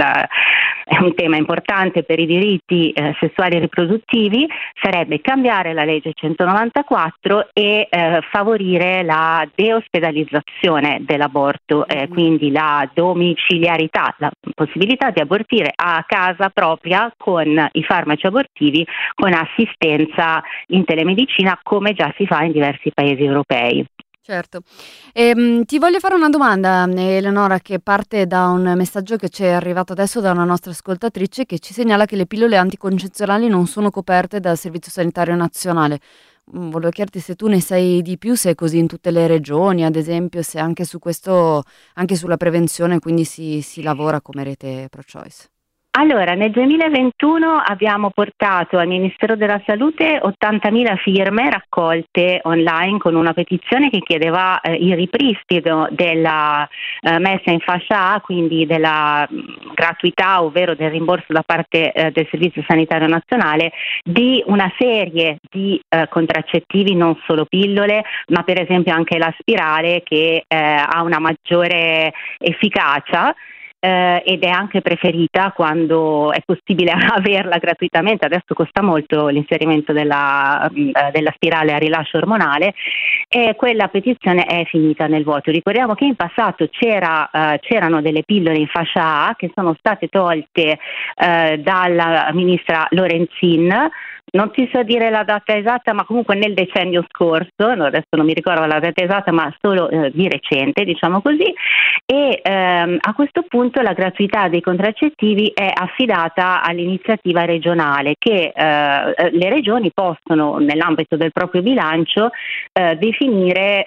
Speaker 5: un tema importante per i diritti sessuali e riproduttivi, sarebbe cambiare la legge 194 e favorire la deospedalizzazione dell'aborto, quindi la domiciliarità, la possibilità di abortire a casa propria con i farmaci abortivi, con assistenza in telemedicina, come già si fa in diversi paesi europei.
Speaker 1: Certo. Ti voglio fare una domanda, Eleonora, che parte da un messaggio che ci è arrivato adesso da una nostra ascoltatrice che ci segnala che le pillole anticoncezionali non sono coperte dal Servizio Sanitario Nazionale. Volevo chiederti se tu ne sai di più, se è così in tutte le regioni, ad esempio, se anche su questo, anche sulla prevenzione, quindi si lavora come rete ProChoice.
Speaker 5: Allora, nel 2021 abbiamo portato al Ministero della Salute 80.000 firme raccolte online con una petizione che chiedeva il ripristino della messa in fascia A, quindi della gratuità, ovvero del rimborso da parte del Servizio Sanitario Nazionale di una serie di contraccettivi, non solo pillole, ma per esempio anche la spirale, che ha una maggiore efficacia ed è anche preferita quando è possibile averla gratuitamente. Adesso costa molto l'inserimento della spirale a rilascio ormonale, e quella petizione è finita nel vuoto. Ricordiamo che in passato c'erano delle pillole in fascia A che sono state tolte dalla ministra Lorenzin. Non ti so dire la data esatta, ma comunque nel decennio scorso, adesso non mi ricordo la data esatta, ma solo di recente, diciamo così, e a questo punto la gratuità dei contraccettivi è affidata all'iniziativa regionale, che le regioni possono, nell'ambito del proprio bilancio, definire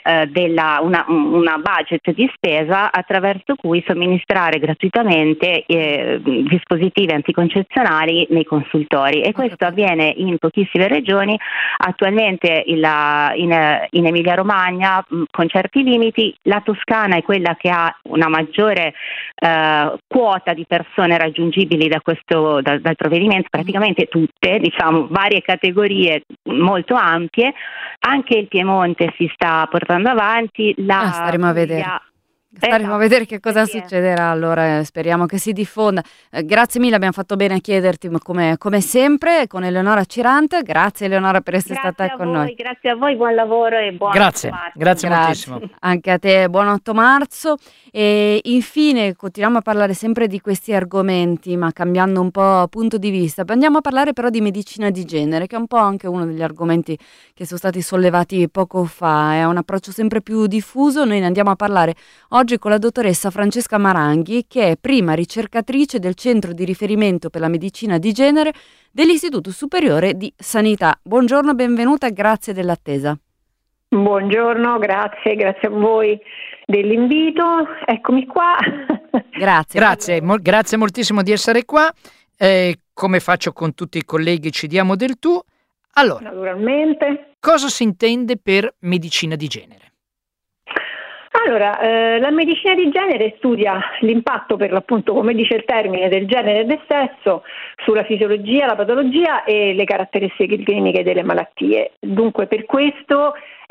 Speaker 5: una budget di spesa attraverso cui somministrare gratuitamente dispositivi anticoncezionali nei consultori, e questo avviene in pochissime regioni. Attualmente in Emilia-Romagna con certi limiti. La Toscana è quella che ha una maggiore quota di persone raggiungibili dal provvedimento, praticamente tutte, diciamo, varie categorie molto ampie. Anche il Piemonte si sta portando avanti.
Speaker 1: Staremo a vedere. Staremo a vedere che cosa succederà, allora speriamo che si diffonda. Grazie mille, abbiamo fatto bene a chiederti, ma come sempre, con Eleonora Cirante. Grazie Eleonora per essere stata con noi.
Speaker 5: Grazie a voi, buon lavoro e buon 8 marzo.
Speaker 2: Grazie moltissimo.
Speaker 1: Anche a te, buon 8 marzo. E infine continuiamo a parlare sempre di questi argomenti, ma cambiando un po' punto di vista. Andiamo a parlare però di medicina di genere, che è un po' anche uno degli argomenti che sono stati sollevati poco fa. È un approccio sempre più diffuso. Noi ne andiamo a parlare oggi con la dottoressa Francesca Maranghi, che è prima ricercatrice del Centro di Riferimento per la Medicina di Genere dell'Istituto Superiore di Sanità. Buongiorno, benvenuta, grazie dell'attesa.
Speaker 6: Buongiorno, grazie a voi dell'invito, eccomi qua.
Speaker 2: Grazie moltissimo di essere qua. Come faccio con tutti i colleghi, ci diamo del tu. Allora,
Speaker 6: naturalmente.
Speaker 2: Cosa si intende per medicina di genere?
Speaker 6: Allora, la medicina di genere studia l'impatto, per l'appunto, come dice il termine, del genere e del sesso sulla fisiologia, la patologia e le caratteristiche cliniche delle malattie. Dunque, per questo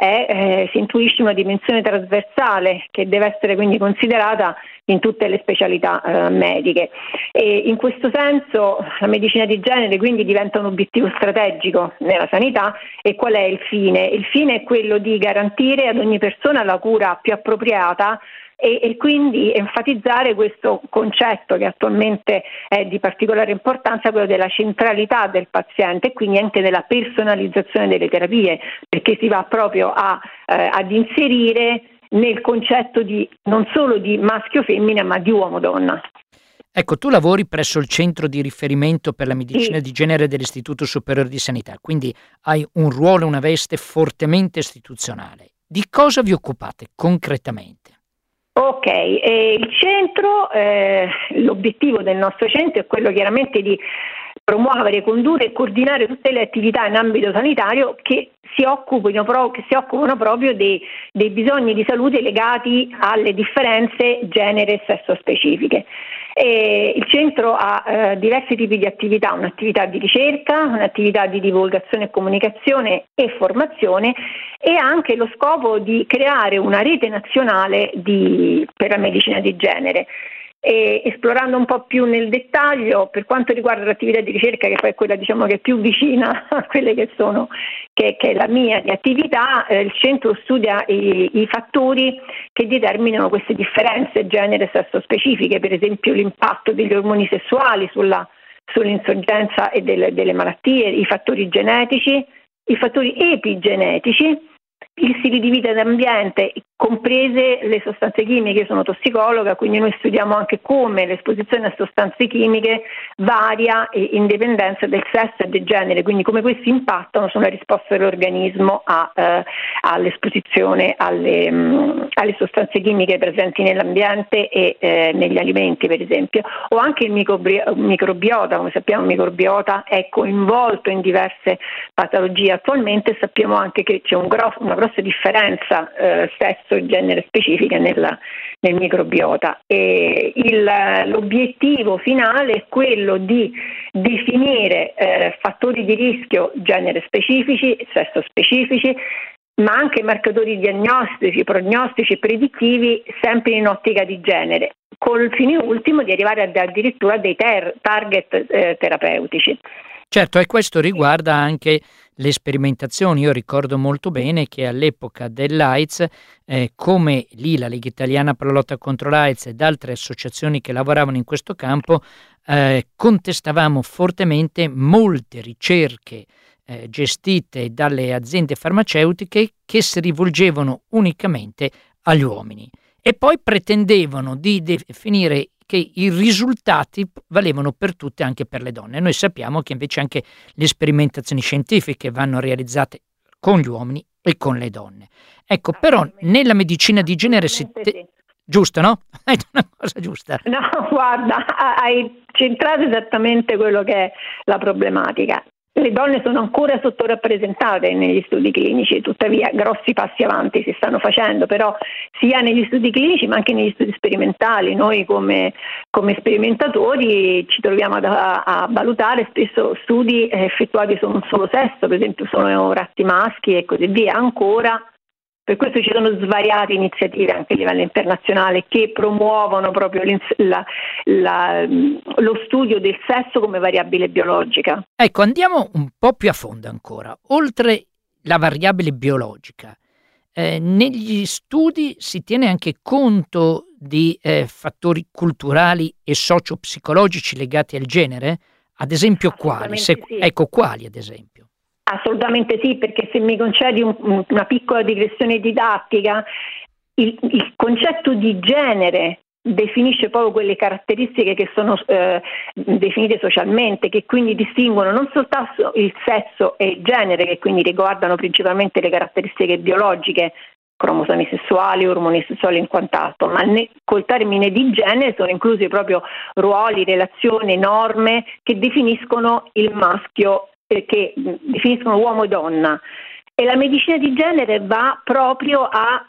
Speaker 6: si intuisce una dimensione trasversale che deve essere quindi considerata in tutte le specialità mediche, e in questo senso la medicina di genere quindi diventa un obiettivo strategico nella sanità. E qual è il fine? Il fine è quello di garantire ad ogni persona la cura più appropriata e quindi enfatizzare questo concetto che attualmente è di particolare importanza, quello della centralità del paziente e quindi anche della personalizzazione delle terapie, perché si va proprio ad inserire nel concetto di non solo di maschio-femmina, ma di uomo-donna.
Speaker 2: Ecco, tu lavori presso il Centro di Riferimento per la Medicina di Genere dell'Istituto Superiore di Sanità, quindi hai un ruolo, una veste fortemente istituzionale. Di cosa vi occupate concretamente?
Speaker 6: Ok, il centro, l'obiettivo del nostro centro è quello chiaramente di promuovere, condurre e coordinare tutte le attività in ambito sanitario che si occupano proprio dei bisogni di salute legati alle differenze genere e sesso specifiche. Il centro ha diversi tipi di attività: un'attività di ricerca, un'attività di divulgazione e comunicazione e formazione, e anche lo scopo di creare una rete nazionale per la medicina di genere. Esplorando un po' più nel dettaglio, per quanto riguarda l'attività di ricerca, che poi è quella, diciamo, che è più vicina a quelle che è la mia di attività, il centro studia i fattori che determinano queste differenze genere e sesso specifiche, per esempio l'impatto degli ormoni sessuali sull'insorgenza e delle malattie, i fattori genetici, i fattori epigenetici, gli stili di vita ed ambiente comprese le sostanze chimiche. Io sono tossicologa, quindi noi studiamo anche come l'esposizione a sostanze chimiche varia in dipendenza del sesso e del genere, quindi come questi impattano sulla risposta dell'organismo all'esposizione alle sostanze chimiche presenti nell'ambiente e negli alimenti, per esempio, o anche il microbiota. Come sappiamo, il microbiota è coinvolto in diverse patologie attualmente. Sappiamo anche che c'è una grossa differenza sesso e genere specifica nel microbiota, e l'obiettivo finale è quello di definire fattori di rischio genere specifici, sesso specifici, ma anche marcatori diagnostici, prognostici e predittivi, sempre in ottica di genere, col fine ultimo di arrivare addirittura a dei target terapeutici.
Speaker 2: Certo, e questo riguarda anche le sperimentazioni. Io ricordo molto bene che all'epoca dell'AIDS, come lì la Lega Italiana per la lotta contro l'AIDS ed altre associazioni che lavoravano in questo campo, contestavamo fortemente molte ricerche gestite dalle aziende farmaceutiche che si rivolgevano unicamente agli uomini e poi pretendevano di definire che i risultati valevano per tutte, anche per le donne. Noi sappiamo che invece anche le sperimentazioni scientifiche vanno realizzate con gli uomini e con le donne. Ecco, però nella medicina di genere
Speaker 6: sì.
Speaker 2: Giusto, no? Hai detto una cosa giusta.
Speaker 6: No, guarda, hai centrato esattamente quello che è la problematica. Le donne sono ancora sottorappresentate negli studi clinici, tuttavia grossi passi avanti si stanno facendo, però sia negli studi clinici ma anche negli studi sperimentali. Noi come sperimentatori ci troviamo a valutare spesso studi effettuati su un solo sesso, per esempio sono ratti maschi e così via ancora. Per questo ci sono svariate iniziative anche a livello internazionale che promuovono proprio lo studio del sesso come variabile biologica.
Speaker 2: Ecco, andiamo un po' più a fondo ancora. Oltre la variabile biologica, negli studi si tiene anche conto di fattori culturali e socio-psicologici legati al genere? Ad esempio quali?
Speaker 6: Sì.
Speaker 2: Ecco, quali ad esempio?
Speaker 6: Assolutamente sì, perché se mi concedi una piccola digressione didattica, il concetto di genere definisce proprio quelle caratteristiche che sono definite socialmente, che quindi distinguono non soltanto il sesso e il genere, che quindi riguardano principalmente le caratteristiche biologiche, cromosomi sessuali, ormoni sessuali in quant'altro, ma col termine di genere sono inclusi proprio ruoli, relazioni, norme che definiscono il maschio, che definiscono uomo e donna, e la medicina di genere va proprio a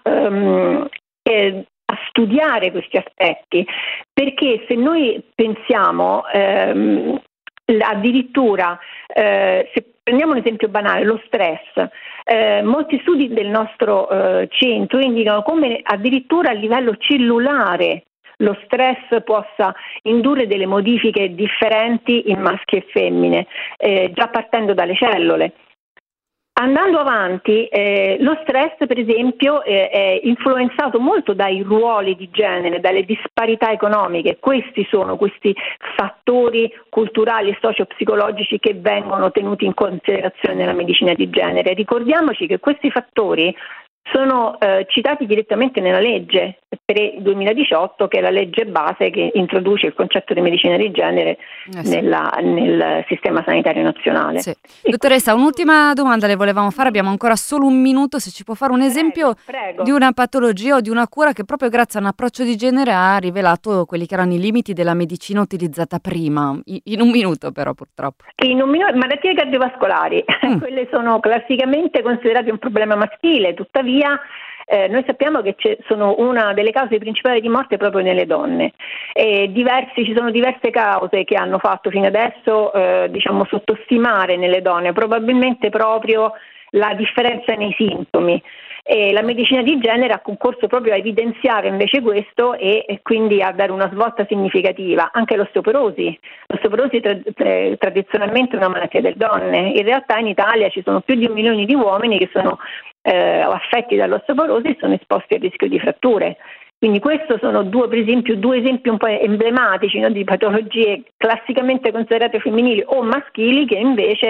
Speaker 6: studiare questi aspetti, perché se noi pensiamo addirittura, se prendiamo un esempio banale, lo stress, molti studi del nostro centro indicano come addirittura a livello cellulare lo stress possa indurre delle modifiche differenti in maschi e femmine, già partendo dalle cellule. Andando avanti, lo stress per esempio è influenzato molto dai ruoli di genere, dalle disparità economiche. Questi sono questi fattori culturali e socio-psicologici che vengono tenuti in considerazione nella medicina di genere. Ricordiamoci che questi fattori sono citati direttamente nella legge 3/2018, che è la legge base che introduce il concetto di medicina di genere nel sistema sanitario nazionale.
Speaker 1: Sì. Dottoressa, un'ultima domanda le volevamo fare, abbiamo ancora solo un minuto, se ci può fare un esempio
Speaker 6: Prego.
Speaker 1: di una patologia o di una cura che proprio grazie a un approccio di genere ha rivelato quelli che erano i limiti della medicina utilizzata prima, in un minuto però purtroppo.
Speaker 6: In un minuto, malattie cardiovascolari, quelle sono classicamente considerate un problema maschile, tuttavia noi sappiamo che sono una delle cause principali di morte proprio nelle donne. Ci sono diverse cause che hanno fatto fino adesso sottostimare nelle donne, probabilmente proprio la differenza nei sintomi. E la medicina di genere ha concorso proprio a evidenziare invece questo e quindi a dare una svolta significativa. Anche l'osteoporosi. L'osteoporosi tradizionalmente è una malattia delle donne. In realtà in Italia ci sono più di 1 milione di uomini che sono affetti dall'osteoporosi e sono esposti al rischio di fratture. Quindi questi sono due esempi un po' emblematici, no, di patologie classicamente considerate femminili o maschili che invece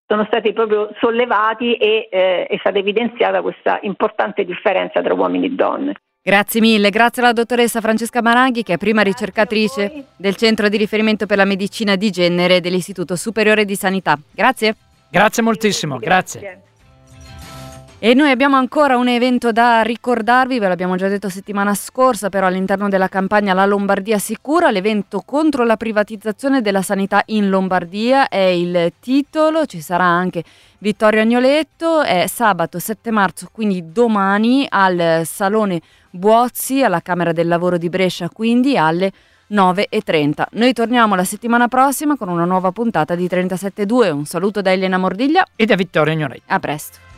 Speaker 6: sono stati proprio sollevati e è stata evidenziata questa importante differenza tra uomini e donne.
Speaker 1: Grazie mille, grazie alla dottoressa Francesca Maranghi, che è prima ricercatrice del Centro di Riferimento per la Medicina di Genere dell'Istituto Superiore di Sanità. Grazie.
Speaker 2: Grazie moltissimo, grazie.
Speaker 1: E noi abbiamo ancora un evento da ricordarvi, ve l'abbiamo già detto settimana scorsa, però all'interno della campagna La Lombardia Sicura, l'evento contro la privatizzazione della sanità in Lombardia è il titolo, ci sarà anche Vittorio Agnoletto, è sabato 7 marzo, quindi domani, al Salone Buozzi, alla Camera del Lavoro di Brescia, quindi alle 9:30. Noi torniamo la settimana prossima con una nuova puntata di 37.2. Un saluto da Elena Mordiglia
Speaker 2: e da Vittorio Agnoletto.
Speaker 1: A presto.